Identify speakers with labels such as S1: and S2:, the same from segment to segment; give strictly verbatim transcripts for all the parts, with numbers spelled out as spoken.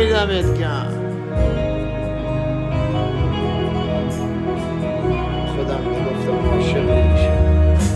S1: امیر دمت گرم. خودم میگفتم عاشق نمیشه.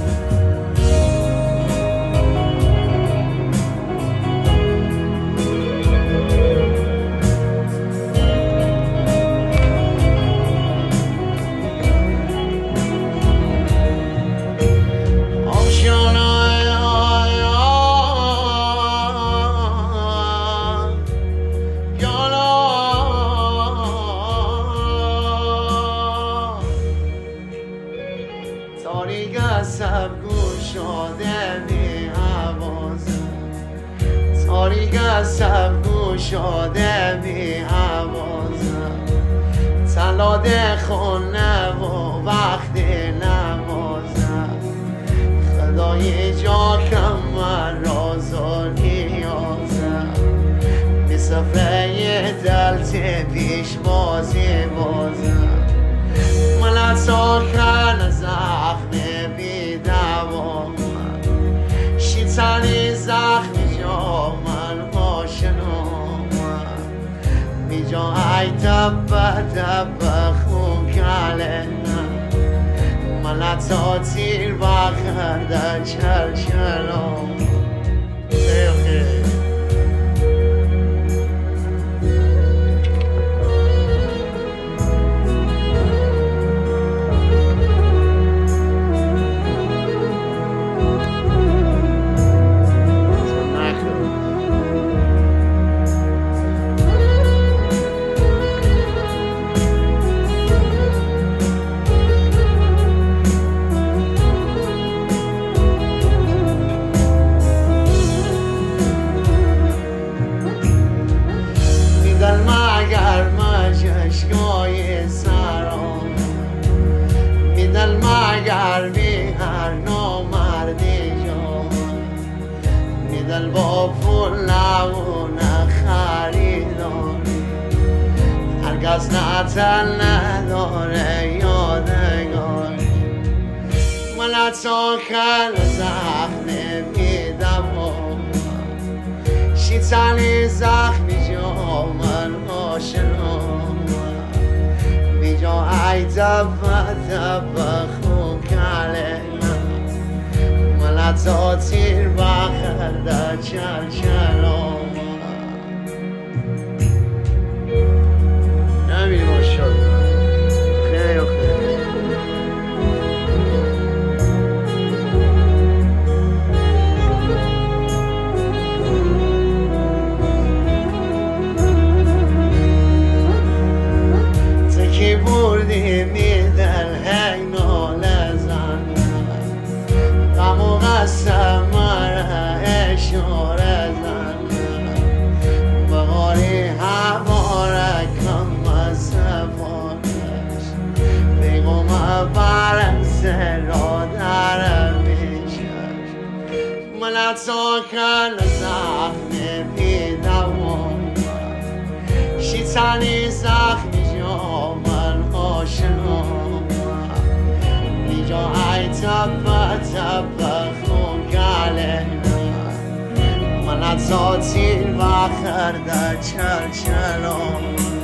S2: تاریک عصب گشاده می حوازم، تاریک عصب گشاده می حوازم، تلاده خونه و وقت نمازم، خدای جا کم من رازا نیازم، می صفحه دلت پیش بازی بازم، من اتا کن زخم بی دوام، شیطانی زخم جا من باشنام، بی جا ای دب دب خون کلنم، من اتا تیر بخرده چل چلام. مگر مجشگاه سرام میدل، مگر بی هر نامردی جام میدل، با پول نمون خریداری، هرگز نتن نداره یادگاری، من اتا کل زخم میدم، شیطانی زخمی جا من آشنام، بی جا ای دب دب خون کلنم، من اتا تیر بخرده چل چلام.
S1: نمیری ماشاءالله. خیلی خیلی
S2: بردی میدل هی ناله زن، غم و قسم مره اشاره زن، بغاری هواره کم از سفارش، بیگم برس را در میشش، من اتا کل زخم بیدوام، شیطانی زخمی جا من آشنام، بی جا ای تب تب خون کلنم، من اتا تیر بخرده چل چلام.